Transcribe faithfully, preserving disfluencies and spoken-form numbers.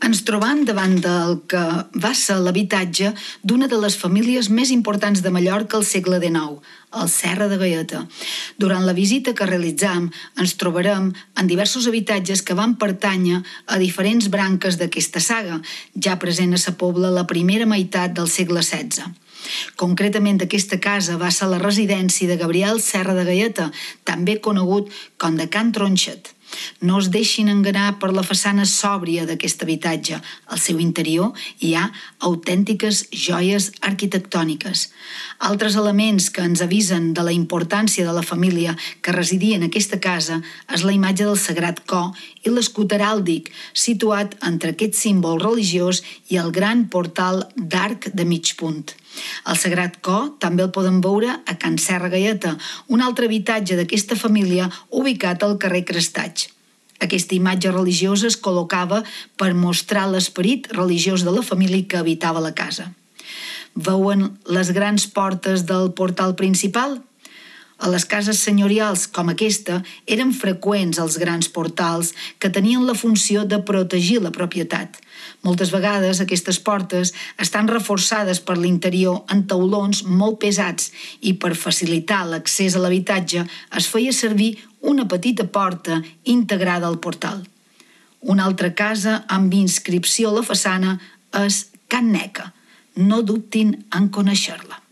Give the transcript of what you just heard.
Ens trobam davant del que va ser l'habitatge d'una de les famílies més importants de Mallorca al segle dinou, el Serra de Gaieta. Durant la visita que realitzam, ens trobarem en diversos habitatges que van pertànyer a diferents branques d'aquesta saga, ja present a sa Pobla la primera meitat del segle setze. Concretament, aquesta casa va ser la residència de Gabriel Serra de Gaieta, també conegut com de Can Tronxet. No es deixin enganar per la façana sòbria d'aquest habitatge. Al seu interior hi ha autèntiques joies arquitectòniques. Altres elements que ens avisen de la importància de la família que residia en aquesta casa és la imatge del Sagrat Cor i l'escut heràldic, situat entre aquest símbol religiós i el gran portal d'arc de mig punt. El Sagrat Cor també el podem veure a Can Serra Gaieta, un altre habitatge d'aquesta família ubicat al carrer Crestatx. Aquesta imatge religiosa es col·locava per mostrar l'esperit religiós de la família que habitava la casa. Veuen les grans portes del portal principal? A les cases senyorials com aquesta eren freqüents els grans portals que tenien la funció de protegir la propietat. Moltes vegades aquestes portes estan reforçades per l'interior en taulons molt pesats i per facilitar l'accés a l'habitatge es feia servir una petita porta integrada al portal. Una altra casa amb inscripció a la façana és Can Neca. No dubtin en conèixer-la.